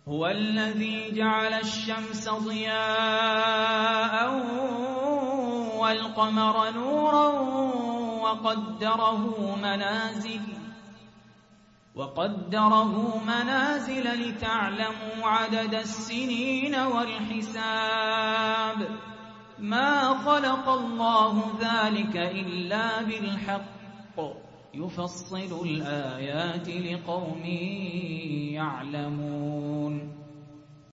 هو الذي جعل الشمس ضياء والقمر نورا وقدره منازل لتعلموا عدد السنين والحساب ما خلق الله ذلك إلا بالحق يفصل الآيات لقوم يعلمون